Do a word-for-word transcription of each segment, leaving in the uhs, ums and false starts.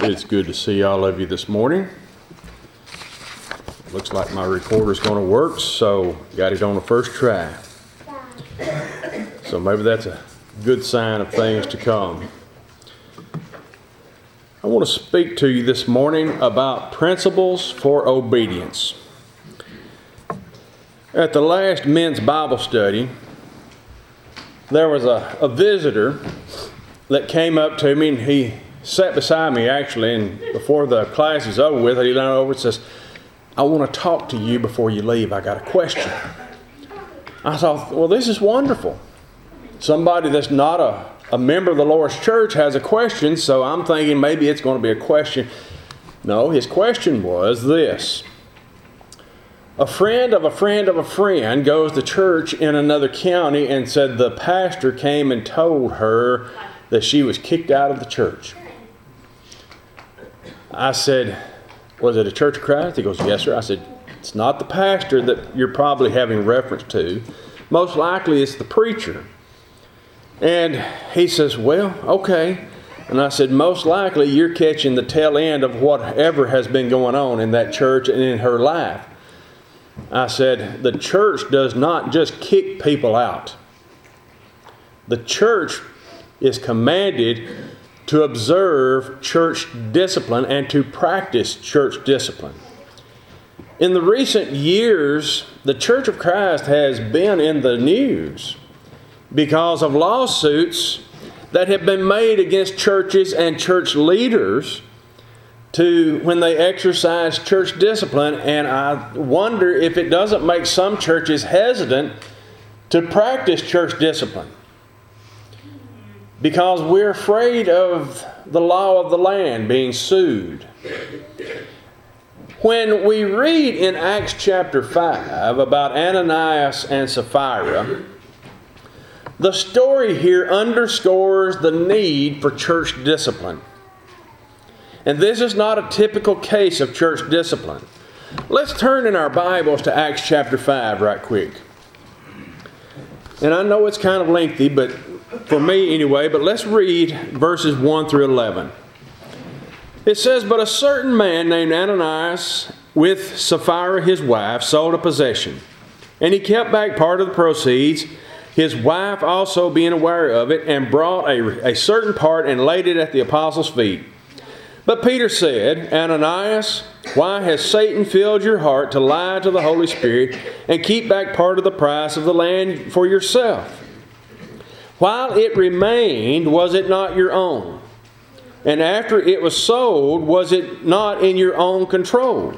It's good to see all of you this morning. Looks like my recorder's going to work, so got it on the first try. So maybe that's a good sign of things to come. I want to speak to you this morning about principles for obedience. At the last men's Bible study, there was a, a visitor that came up to me, and he sat beside me actually, and before the class is over with, he leaned over and says, "I want to talk to you before you leave. I got a question." I thought, well, this is wonderful. Somebody that's not a, a member of the Lord's church has a question, so I'm thinking maybe it's going to be a question. No, his question was this. A friend of a friend of a friend goes to church in another county and said the pastor came and told her that she was kicked out of the church. I said, "Was it a Church of Christ?" He goes, "Yes, sir." I said, "It's not the pastor that you're probably having reference to. Most likely it's the preacher." And he says, "Well, okay." And I said, "Most likely you're catching the tail end of whatever has been going on in that church and in her life." I said, "The church does not just kick people out. The church is commanded to observe church discipline and to practice church discipline." In the recent years, the Church of Christ has been in the news because of lawsuits that have been made against churches and church leaders to when they exercise church discipline, and I wonder if it doesn't make some churches hesitant to practice church discipline because we're afraid of the law of the land being sued. When we read in Acts chapter five about Ananias and Sapphira, the story here underscores the need for church discipline. And this is not a typical case of church discipline. Let's turn in our Bibles to Acts chapter five right quick. And I know it's kind of lengthy, but for me anyway, but let's read verses one through eleven. It says, "But a certain man named Ananias with Sapphira his wife sold a possession, and he kept back part of the proceeds, his wife also being aware of it, and brought a, a certain part and laid it at the apostles' feet. But Peter said, 'Ananias, why has Satan filled your heart to lie to the Holy Spirit and keep back part of the price of the land for yourself? While it remained, was it not your own? And after it was sold, was it not in your own control?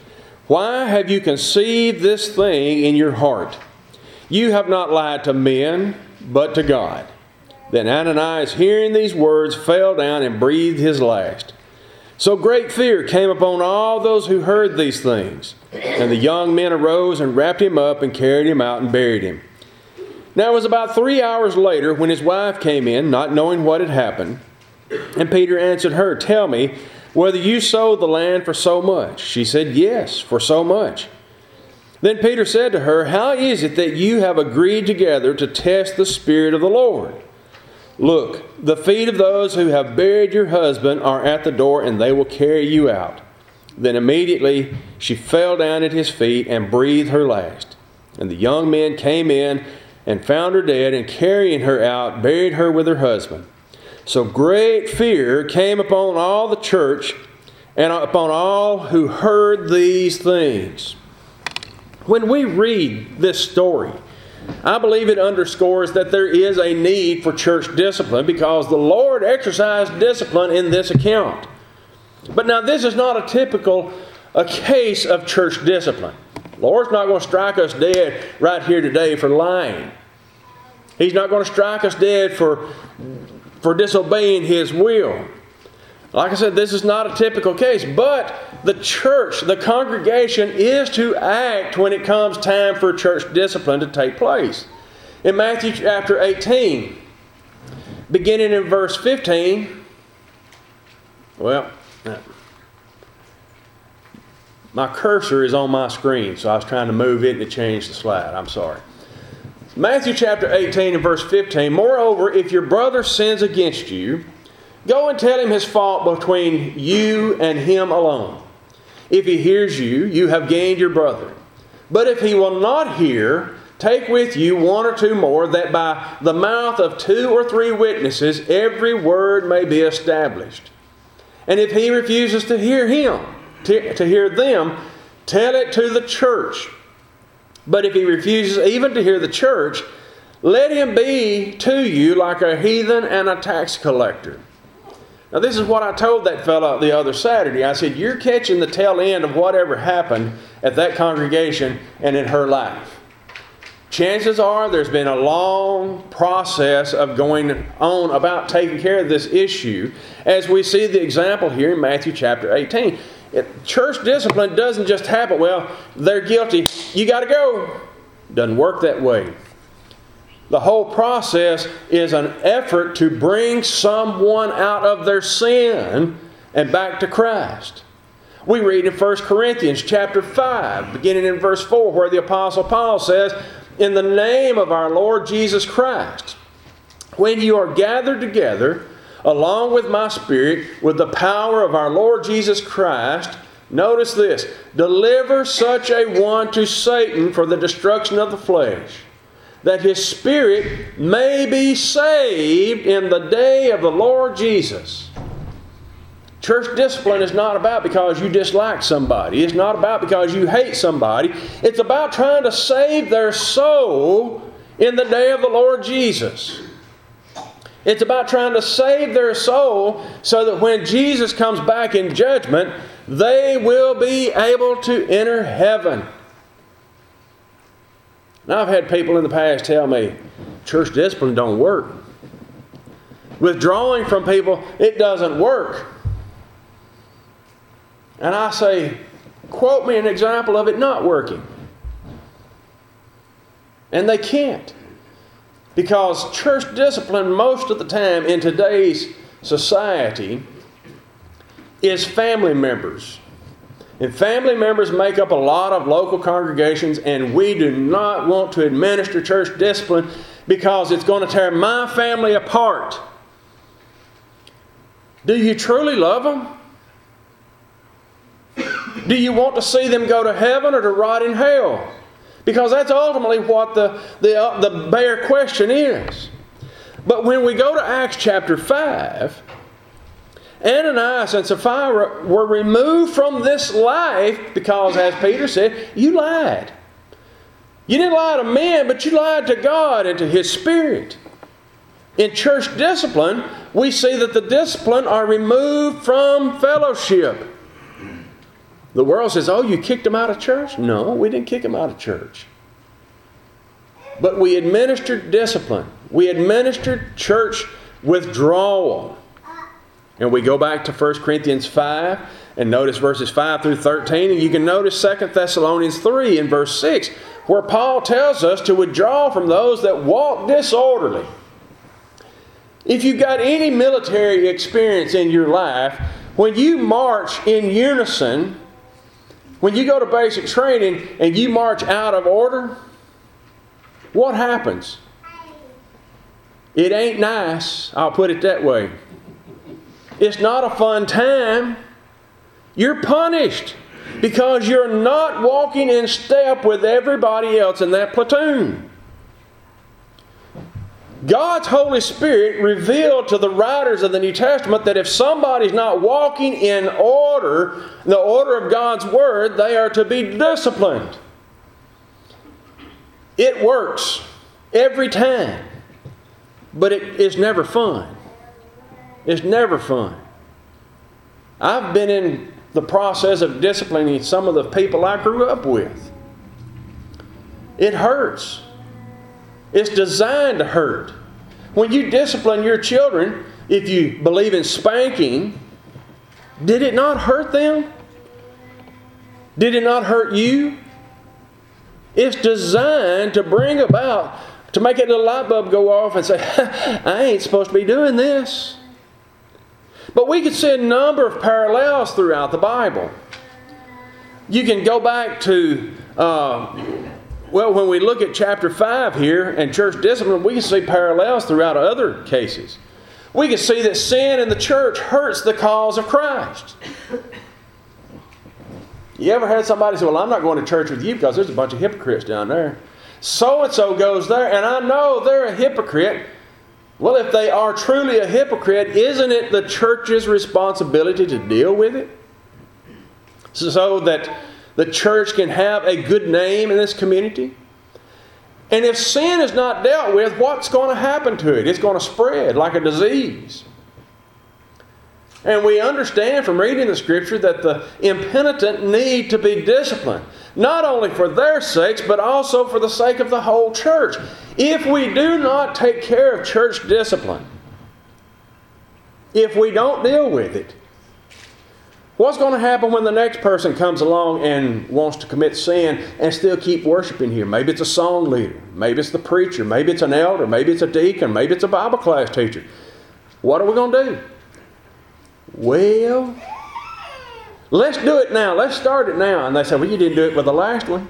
Why have you conceived this thing in your heart? You have not lied to men, but to God.' Then Ananias, hearing these words, fell down and breathed his last. So great fear came upon all those who heard these things. And the young men arose and wrapped him up and carried him out and buried him. Now it was about three hours later when his wife came in, not knowing what had happened. And Peter answered her, 'Tell me whether you sold the land for so much.' She said, 'Yes, for so much.' Then Peter said to her, 'How is it that you have agreed together to test the Spirit of the Lord? Look, the feet of those who have buried your husband are at the door, and they will carry you out.' Then immediately she fell down at his feet and breathed her last. And the young men came in and found her dead, and carrying her out, buried her with her husband. So great fear came upon all the church and upon all who heard these things." When we read this story, I believe it underscores that there is a need for church discipline because the Lord exercised discipline in this account. But now this is not a typical a case of church discipline. The Lord's not going to strike us dead right here today for lying. He's not going to strike us dead for, for disobeying His will. Like I said, this is not a typical case, but the church, the congregation is to act when it comes time for church discipline to take place. In Matthew chapter eighteen, beginning in verse fifteen, well, my cursor is on my screen, so I was trying to move it to change the slide. I'm sorry. Matthew chapter eighteen and verse fifteen, "Moreover, if your brother sins against you, Go and tell him his fault between you and him alone. If he hears you, you have gained your brother. But if he will not hear, take with you one or two more, that by the mouth of two or three witnesses every word may be established. And if he refuses to hear him, to, to hear them, tell it to the church. But if he refuses even to hear the church, let him be to you like a heathen and a tax collector. Now this is what I told that fellow the other Saturday. I said, you're catching the tail end of whatever happened at that congregation and in her life. Chances are there's been a long process of going on about taking care of this issue, as we see the example here in Matthew chapter eighteen. It, church discipline doesn't just happen, well, they're guilty, you got to go. Doesn't work that way. The whole process is an effort to bring someone out of their sin and back to Christ. We read in First Corinthians chapter five, beginning in verse four, where the Apostle Paul says, in the name of our Lord Jesus Christ, when you are gathered together, along with my Spirit, with the power of our Lord Jesus Christ, notice this, deliver such a one to Satan for the destruction of the flesh, that his spirit may be saved in the day of the Lord Jesus. Church discipline is not about because you dislike somebody. It's not about because you hate somebody. It's about trying to save their soul in the day of the Lord Jesus. It's about trying to save their soul so that when Jesus comes back in judgment, they will be able to enter heaven. Now, I've had people in the past tell me, church discipline don't work. Withdrawing from people, it doesn't work. And I say, quote me an example of it not working. And they can't. Because church discipline most of the time in today's society is family members. And family members make up a lot of local congregations, and we do not want to administer church discipline because it's going to tear my family apart. Do you truly love them? Do you want to see them go to heaven or to rot in hell? Because that's ultimately what the, the, uh, the bare question is. But when we go to Acts chapter five, Ananias and Sapphira were removed from this life because, as Peter said, you lied. You didn't lie to men, but you lied to God and to His Spirit. In church discipline, we see that the discipline are removed from fellowship. The world says, oh, you kicked them out of church? No, we didn't kick them out of church. But we administered discipline. We administered church withdrawal. And we go back to First Corinthians five and notice verses five through thirteen. And you can notice Second Thessalonians three in verse six, where Paul tells us to withdraw from those that walk disorderly. If you've got any military experience in your life, when you march in unison, when you go to basic training and you march out of order, what happens? It ain't nice, I'll put it that way. It's not a fun time. You're punished because you're not walking in step with everybody else in that platoon. God's Holy Spirit revealed to the writers of the New Testament that if somebody's not walking in order, the order of God's Word, they are to be disciplined. It works every time, but it is never fun. It's never fun. I've been in the process of disciplining some of the people I grew up with. It hurts. It's designed to hurt. When you discipline your children, if you believe in spanking, did it not hurt them? Did it not hurt you? It's designed to bring about, to make a little light bulb go off and say, I ain't supposed to be doing this. But we could see a number of parallels throughout the Bible. You can go back to, uh, well, when we look at chapter five here and church discipline, we can see parallels throughout other cases. We can see that sin in the church hurts the cause of Christ. You ever had somebody say, well, I'm not going to church with you because there's a bunch of hypocrites down there. So-and-so goes there, and I know they're a hypocrite. Well, if they are truly a hypocrite, isn't it the church's responsibility to deal with it? So that the church can have a good name in this community? And if sin is not dealt with, what's going to happen to it? It's going to spread like a disease. And we understand from reading the Scripture that the impenitent need to be disciplined. Not only for their sakes, but also for the sake of the whole church. If we do not take care of church discipline, if we don't deal with it, what's going to happen when the next person comes along and wants to commit sin and still keep worshiping here? Maybe it's a song leader. Maybe it's the preacher. Maybe it's an elder. Maybe it's a deacon. Maybe it's a Bible class teacher. What are we going to do? Well, let's do it now. Let's start it now. And they say, well, you didn't do it with the last one.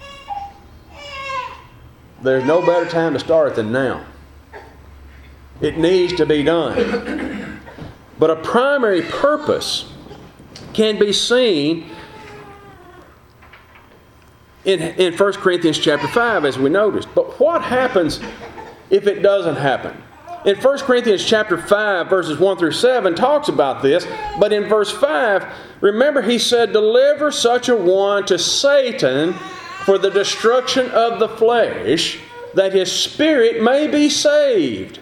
There's no better time to start it than now. It needs to be done. But a primary purpose can be seen in, in First Corinthians chapter five, as we noticed. But what happens if it doesn't happen? In First Corinthians chapter five, verses one through seven, talks about this. But in verse five, remember he said, deliver such a one to Satan for the destruction of the flesh, that his spirit may be saved.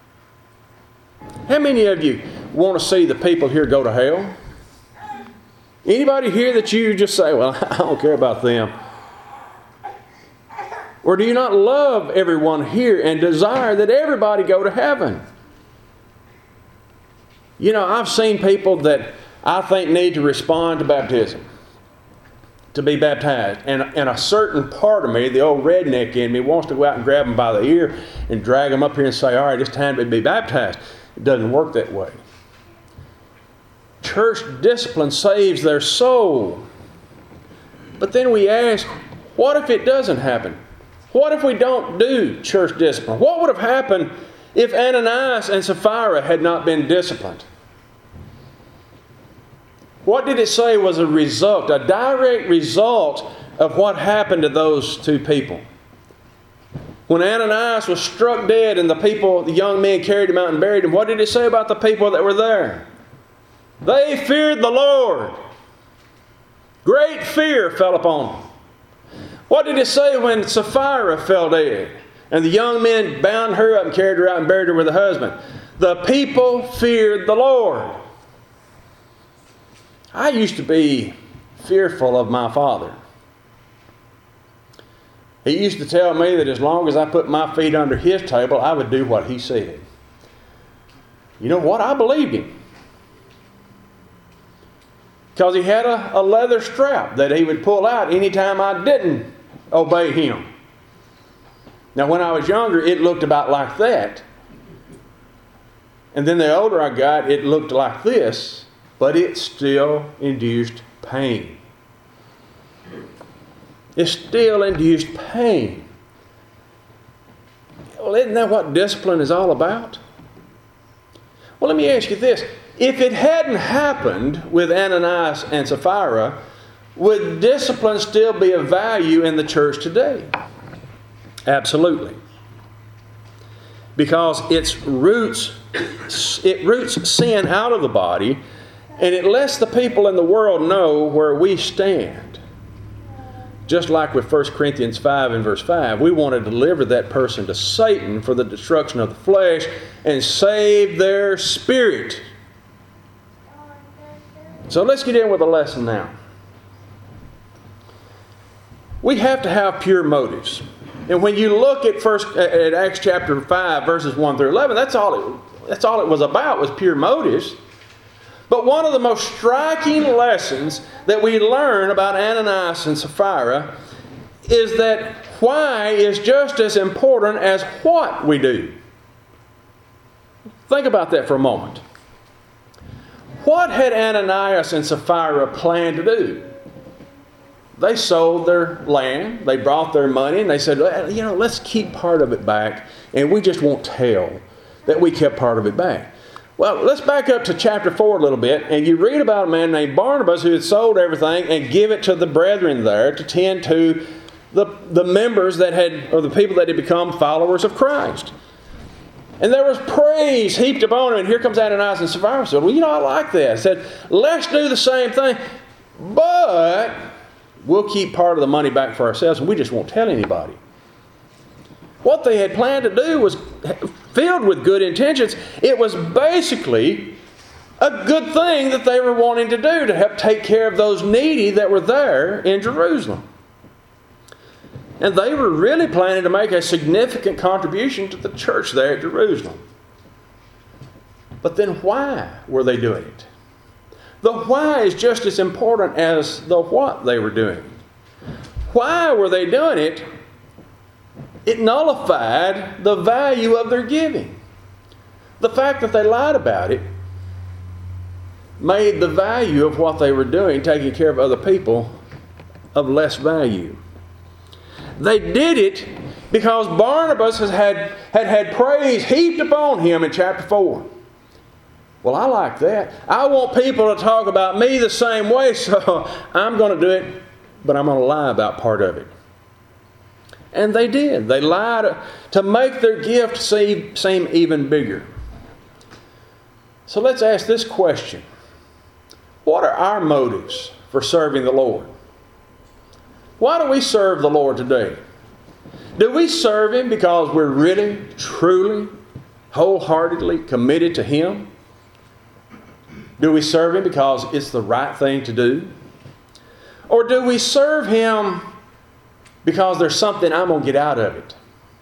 How many of you want to see the people here go to hell? Anybody here that you just say, well, I don't care about them? Or do you not love everyone here and desire that everybody go to heaven? You know, I've seen people that I think need to respond to baptism, to be baptized. And, and a certain part of me, the old redneck in me, wants to go out and grab them by the ear and drag them up here and say, all right, it's time to be baptized. It doesn't work that way. Church discipline saves their soul. But then we ask, what if it doesn't happen? What if we don't do church discipline? What would have happened if Ananias and Sapphira had not been disciplined? What did it say was a result, a direct result of what happened to those two people? When Ananias was struck dead and the people, the young men carried him out and buried him, what did it say about the people that were there? They feared the Lord. Great fear fell upon them. What did it say when Sapphira fell dead and the young men bound her up and carried her out and buried her with her husband? The people feared the Lord. I used to be fearful of my father. He used to tell me that as long as I put my feet under his table, I would do what he said. You know what? I believed him. Because he had a, a leather strap that he would pull out anytime I didn't obey him. Now, when I was younger, it looked about like that. And then the older I got, it looked like this, but it still induced pain. It still induced pain. Well, isn't that what discipline is all about? Well, let me ask you this. If it hadn't happened with Ananias and Sapphira, would discipline still be of value in the church today? Absolutely. Because its roots, it roots sin out of the body, and it lets the people in the world know where we stand. Just like with First Corinthians five and verse five, we want to deliver that person to Satan for the destruction of the flesh and save their spirit. So let's get in with the lesson now. We have to have pure motives. And when you look at first at Acts chapter five, verses one through eleven, that's all it, that's all it was about, was pure motives. But one of the most striking lessons that we learn about Ananias and Sapphira is that why is just as important as what we do. Think about that for a moment. What had Ananias and Sapphira planned to do? They sold their land, they brought their money, and they said, well, you know, let's keep part of it back, and we just won't tell that we kept part of it back. Well, let's back up to chapter four a little bit, and you read about a man named Barnabas who had sold everything and give it to the brethren there to tend to the, the members that had, or the people that had become followers of Christ. And there was praise heaped upon him, and here comes Ananias and Sapphira and said, well, you know, I like that. He said, let's do the same thing, but we'll keep part of the money back for ourselves, and we just won't tell anybody. What they had planned to do was filled with good intentions. It was basically a good thing that they were wanting to do to help take care of those needy that were there in Jerusalem. And they were really planning to make a significant contribution to the church there at Jerusalem. But then why were they doing it? The why is just as important as the what they were doing. Why were they doing it? It nullified the value of their giving. The fact that they lied about it made the value of what they were doing, taking care of other people, of less value. They did it because Barnabas has had, had had praise heaped upon him in chapter four. Well, I like that. I want people to talk about me the same way, so I'm going to do it, but I'm going to lie about part of it. And they did. They lied to make their gift seem, seem even bigger. So let's ask this question. What are our motives for serving the Lord? Why do we serve the Lord today? Do we serve Him because we're really, truly, wholeheartedly committed to Him? Do we serve Him because it's the right thing to do? Or do we serve Him because there's something I'm going to get out of it?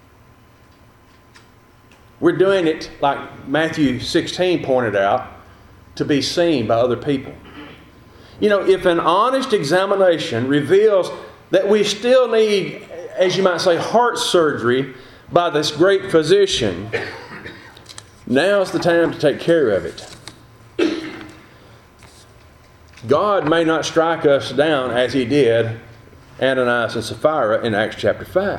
We're doing it, like Matthew sixteen pointed out, to be seen by other people. You know, if an honest examination reveals that we still need, as you might say, heart surgery by this great physician, now's the time to take care of it. God may not strike us down as He did Ananias and Sapphira in Acts chapter five.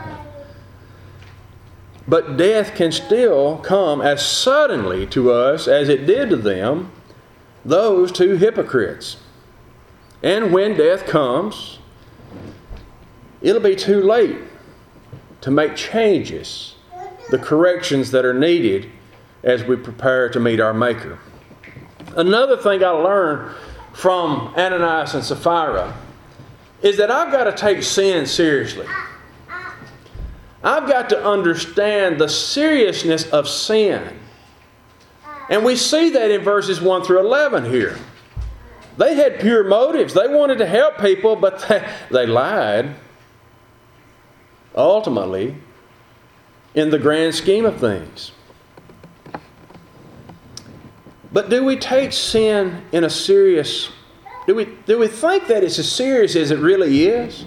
But death can still come as suddenly to us as it did to them, those two hypocrites. And when death comes, it'll be too late to make changes, the corrections that are needed as we prepare to meet our Maker. Another thing I learned from Ananias and Sapphira is that I've got to take sin seriously. I've got to understand the seriousness of sin. And we see that in verses one through eleven here. They had pure motives. They wanted to help people, but they, they lied. Ultimately, in the grand scheme of things. But do we take sin in a serious... Do we, do we think that it's as serious as it really is?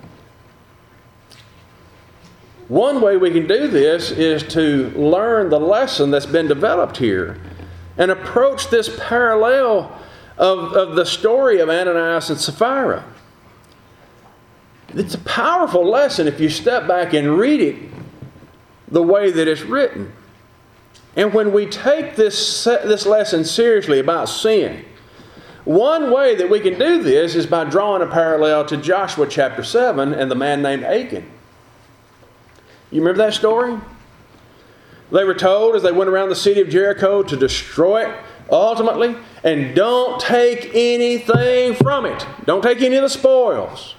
One way we can do this is to learn the lesson that's been developed here and approach this parallel of, of the story of Ananias and Sapphira. It's a powerful lesson if you step back and read it the way that it's written. And when we take this, this lesson seriously about sin, one way that we can do this is by drawing a parallel to Joshua chapter seven and the man named Achan. You remember that story? They were told as they went around the city of Jericho to destroy it ultimately, and don't take anything from it. Don't take any of the spoils.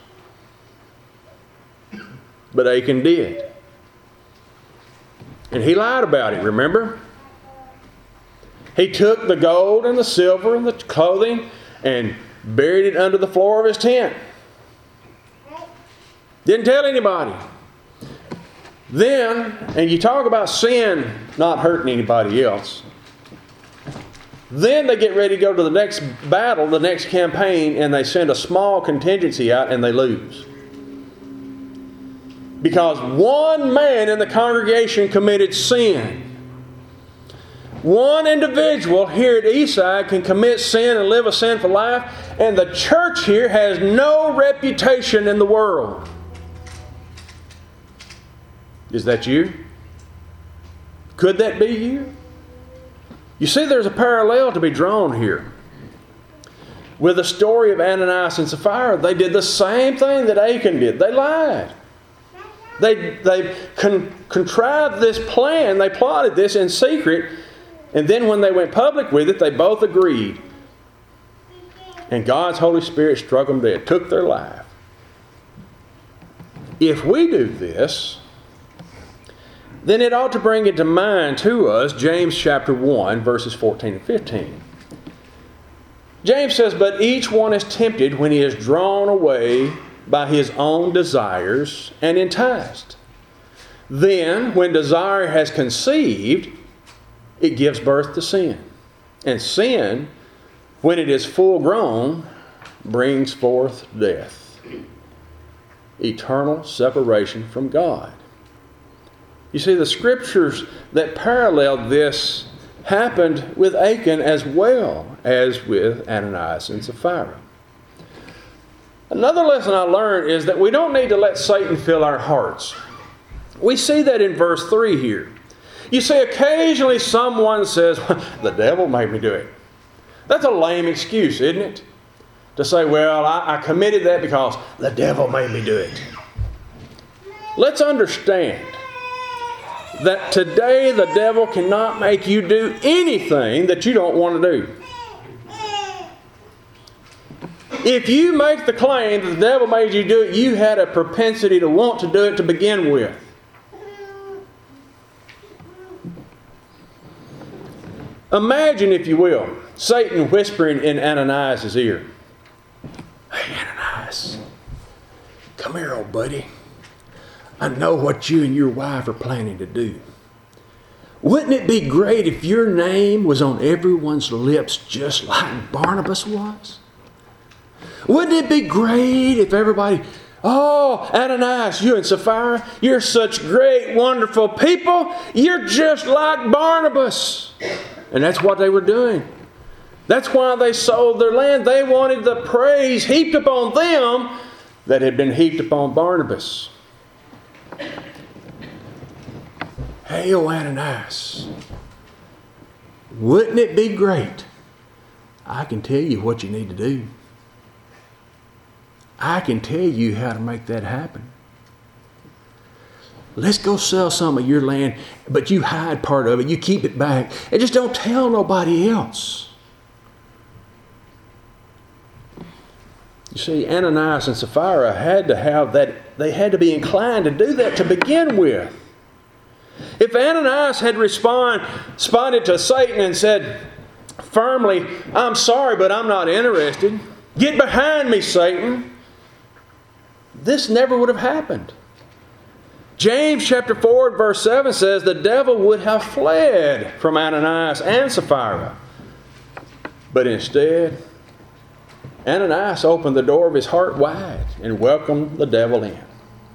But Achan did. And he lied about it, remember? He took the gold and the silver and the clothing and buried it under the floor of his tent. Didn't tell anybody. Then, and you talk about sin not hurting anybody else. Then they get ready to go to the next battle, the next campaign, and they send a small contingency out and they lose. Because one man in the congregation committed sin. One individual here at Eastside can commit sin and live a sinful life, and the church here has no reputation in the world. Is that you? Could that be you? You see, there's a parallel to be drawn here. With the story of Ananias and Sapphira, they did the same thing that Achan did. They lied. They, they con- contrived this plan. They plotted this in secret. And then when they went public with it, they both agreed. And God's Holy Spirit struck them dead, took their life. If we do this, then it ought to bring into mind to us James chapter one, verses fourteen and fifteen. James says, "But each one is tempted when he is drawn away by his own desires and enticed. Then, when desire has conceived, it gives birth to sin. And sin, when it is full grown, brings forth death." Eternal separation from God. You see, the scriptures that paralleled this happened with Achan as well as with Ananias and Sapphira. Another lesson I learned is that we don't need to let Satan fill our hearts. We see that in verse three here. You see, occasionally someone says, "The devil made me do it." That's a lame excuse, isn't it? To say, "Well, I, I committed that because the devil made me do it." Let's understand that today the devil cannot make you do anything that you don't want to do. If you make the claim that the devil made you do it, you had a propensity to want to do it to begin with. Imagine, if you will, Satan whispering in Ananias' ear, "Hey, Ananias, come here, old buddy. I know what you and your wife are planning to do. Wouldn't it be great if your name was on everyone's lips just like Barnabas was? Wouldn't it be great if everybody, oh, Ananias, you and Sapphira, you're such great, wonderful people. You're just like Barnabas." And that's what they were doing. That's why they sold their land. They wanted the praise heaped upon them that had been heaped upon Barnabas. "Hey, oh Ananias, wouldn't it be great? I can tell you what you need to do. I can tell you how to make that happen. Let's go sell some of your land, but you hide part of it. You keep it back. And just don't tell nobody else." You see, Ananias and Sapphira had to have that, they had to be inclined to do that to begin with. If Ananias had respond, responded to Satan and said firmly, "I'm sorry, but I'm not interested. Get behind me, Satan," this never would have happened. James chapter four verse seven says the devil would have fled from Ananias and Sapphira. But instead, Ananias opened the door of his heart wide and welcomed the devil in.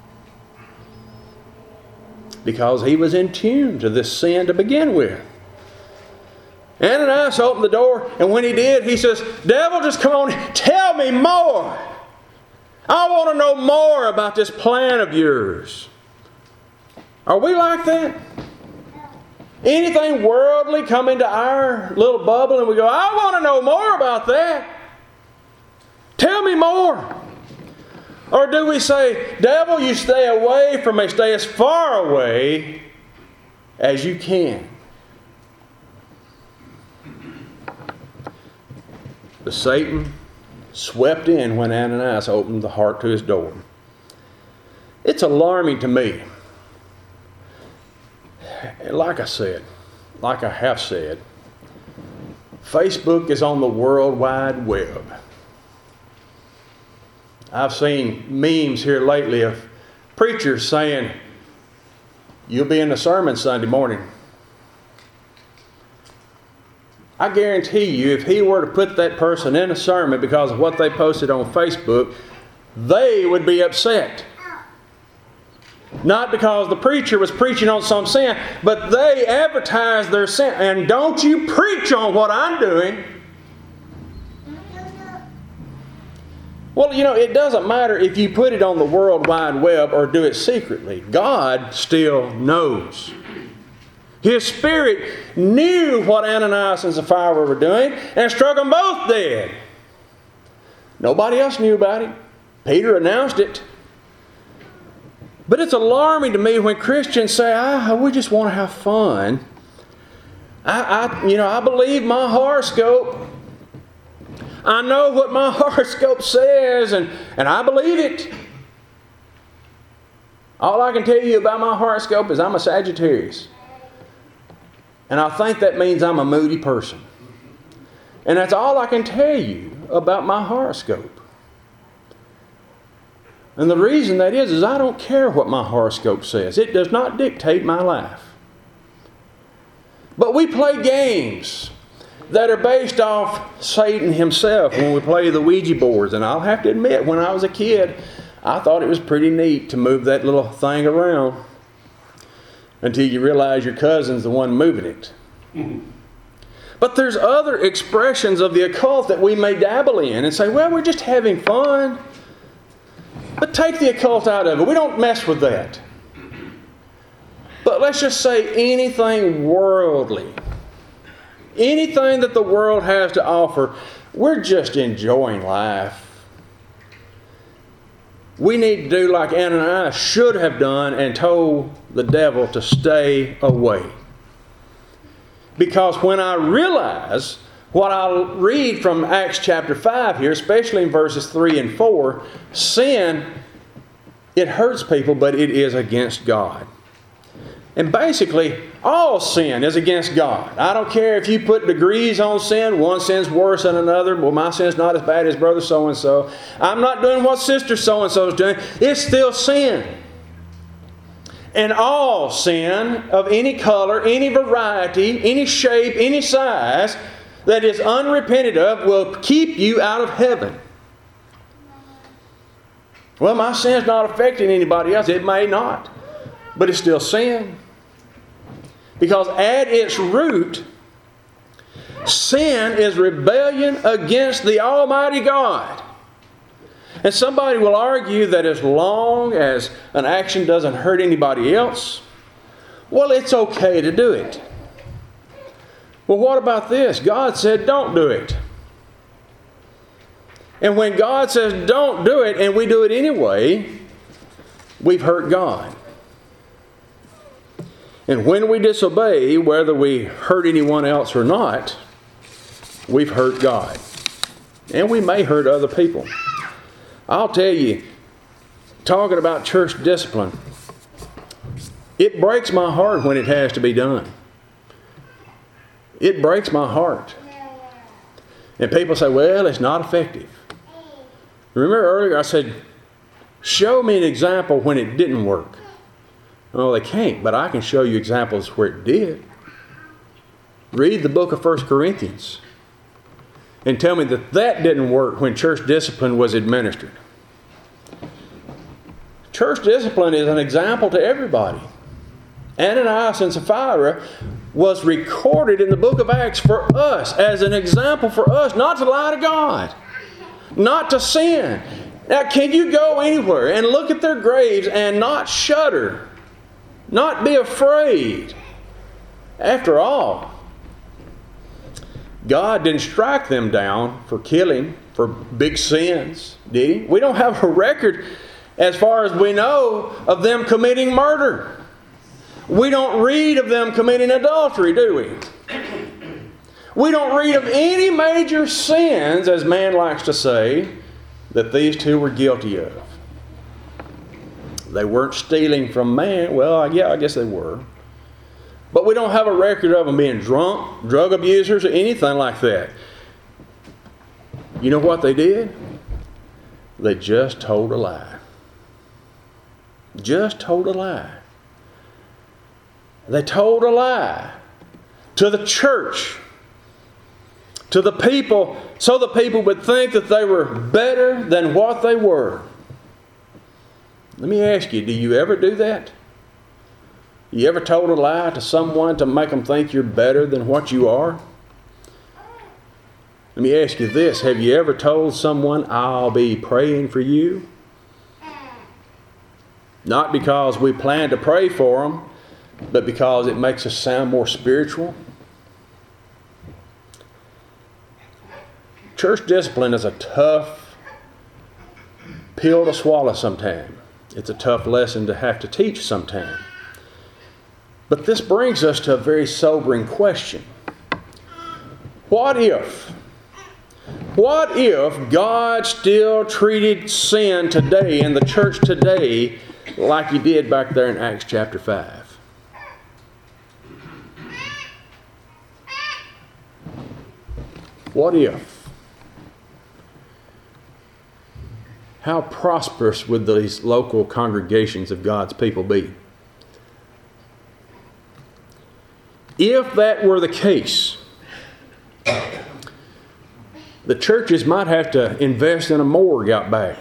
Because he was in tune to this sin to begin with. Ananias opened the door, and when he did, he says, "Devil, just come on, tell me more. I want to know more about this plan of yours." Are we like that? Anything worldly come into our little bubble and we go, "I want to know more about that. Tell me more." Or do we say, "Devil, you stay away from me. Stay as far away as you can." But Satan swept in when Ananias opened the heart to his door. It's alarming to me. Like I said, like I have said, Facebook is on the World Wide Web. I've seen memes here lately of preachers saying, "You'll be in the sermon Sunday morning." I guarantee you, if he were to put that person in a sermon because of what they posted on Facebook, they would be upset. Not because the preacher was preaching on some sin, but they advertised their sin. And don't you preach on what I'm doing. Well, you know, it doesn't matter if you put it on the World Wide Web or do it secretly. God still knows. His Spirit knew what Ananias and Sapphira were doing and struck them both dead. Nobody else knew about it. Peter announced it. But it's alarming to me when Christians say, ah, we just want to have fun. I, I, you know, I believe my horoscope. I know what my horoscope says, and, and I believe it. All I can tell you about my horoscope is I'm a Sagittarius. And I think that means I'm a moody person. And that's all I can tell you about my horoscope. And the reason that is, is I don't care what my horoscope says. It does not dictate my life. But we play games that are based off Satan himself when we play the Ouija boards. And I'll have to admit, when I was a kid, I thought it was pretty neat to move that little thing around until you realize your cousin's the one moving it. Mm-hmm. But there's other expressions of the occult that we may dabble in and say, well, we're just having fun. But take the occult out of it. We don't mess with that. But let's just say anything worldly, anything that the world has to offer, we're just enjoying life. We need to do like Ananias should have done and told the devil to stay away. Because when I realize what I'll read from Acts chapter five here, especially in verses three and four, sin, it hurts people, but it is against God. And basically, all sin is against God. I don't care if you put degrees on sin. One sin's worse than another. Well, my sin's not as bad as brother so-and-so. I'm not doing what sister so-and-so is doing. It's still sin. And all sin of any color, any variety, any shape, any size that is unrepented of will keep you out of heaven. Well, my sin's not affecting anybody else. It may not. But it's still sin. Because at its root, sin is rebellion against the Almighty God. And somebody will argue that as long as an action doesn't hurt anybody else, well, it's okay to do it. Well, what about this? God said don't do it. And when God says don't do it and we do it anyway, we've hurt God. And when we disobey, whether we hurt anyone else or not, we've hurt God. And we may hurt other people. I'll tell you, talking about church discipline, it breaks my heart when it has to be done. It breaks my heart. And people say, well, it's not effective. Remember earlier I said, show me an example when it didn't work. Oh, they can't, but I can show you examples where it did. Read the book of First Corinthians and tell me that that didn't work when church discipline was administered. Church discipline is an example to everybody. Ananias and Sapphira was recorded in the book of Acts for us as an example for us not to lie to God, not to sin. Now, can you go anywhere and look at their graves and not shudder? Not be afraid. After all, God didn't strike them down for killing, for big sins, did He? We don't have a record, as far as we know, of them committing murder. We don't read of them committing adultery, do we? We don't read of any major sins, as man likes to say, that these two were guilty of. They weren't stealing from man. Well, yeah, I guess they were. But we don't have a record of them being drunk, drug abusers, or anything like that. You know what they did? They just told a lie. Just told a lie. They told a lie to the church, to the people, so the people would think that they were better than what they were. Let me ask you, do you ever do that? You ever told a lie to someone to make them think you're better than what you are? Let me ask you this. Have you ever told someone, I'll be praying for you? Not because we plan to pray for them, but because it makes us sound more spiritual. Church discipline is a tough pill to swallow sometimes. It's a tough lesson to have to teach sometimes. But this brings us to a very sobering question. What if? What if God still treated sin today in the church today like He did back there in Acts chapter five? What if? How prosperous would these local congregations of God's people be? If that were the case, the churches might have to invest in a morgue out back.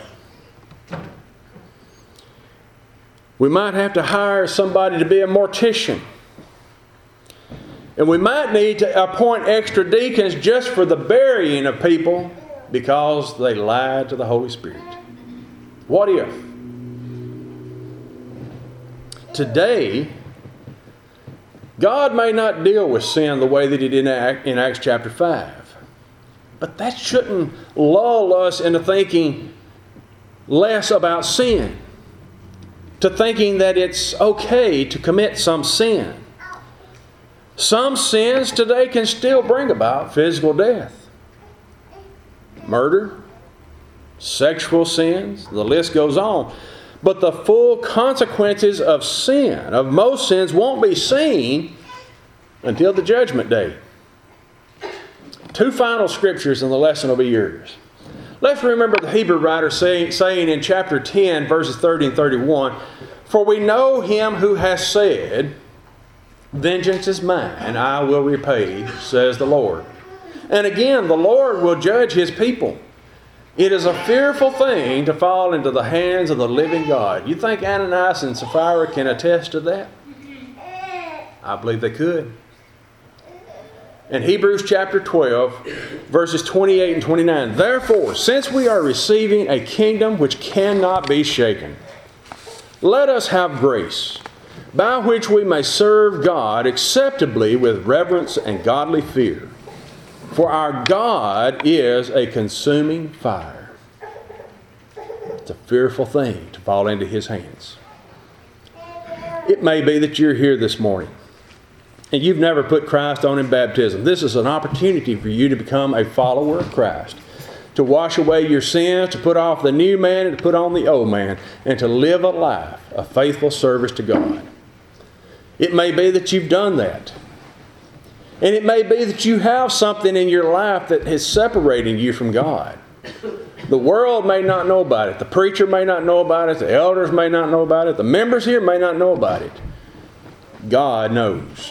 We might have to hire somebody to be a mortician. And we might need to appoint extra deacons just for the burying of people because they lied to the Holy Spirit. What if? Today, God may not deal with sin the way that He did in Acts chapter five. But that shouldn't lull us into thinking less about sin, to thinking that it's okay to commit some sin. Some sins today can still bring about physical death. Murder, sexual sins, the list goes on. But the full consequences of sin, of most sins, won't be seen until the judgment day. Two final scriptures and the lesson will be yours. Let's remember the Hebrew writer say, saying in chapter ten, verses thirty and thirty-one, "For we know Him who has said, 'Vengeance is mine, and I will repay,' says the Lord. And again, the Lord will judge His people. It is a fearful thing to fall into the hands of the living God." You think Ananias and Sapphira can attest to that? I believe they could. In Hebrews chapter twelve, verses twenty-eight and twenty-nine, "Therefore, since we are receiving a kingdom which cannot be shaken, let us have grace, by which we may serve God acceptably with reverence and godly fear. For our God is a consuming fire." It's a fearful thing to fall into His hands. It may be that you're here this morning and you've never put Christ on in baptism. This is an opportunity for you to become a follower of Christ, to wash away your sins, to put off the new man and to put on the old man, and to live a life of faithful service to God. It may be that you've done that. And it may be that you have something in your life that is separating you from God. The world may not know about it. The preacher may not know about it. The elders may not know about it. The members here may not know about it. God knows.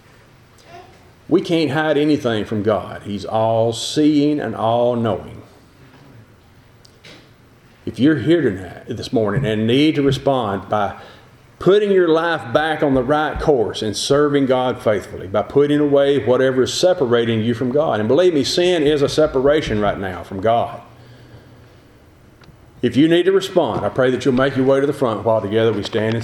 We can't hide anything from God. He's all-seeing and all-knowing. If you're here tonight, this morning, and need to respond by putting your life back on the right course and serving God faithfully, by putting away whatever is separating you from God. And believe me, sin is a separation right now from God. If you need to respond, I pray that you'll make your way to the front while together we stand and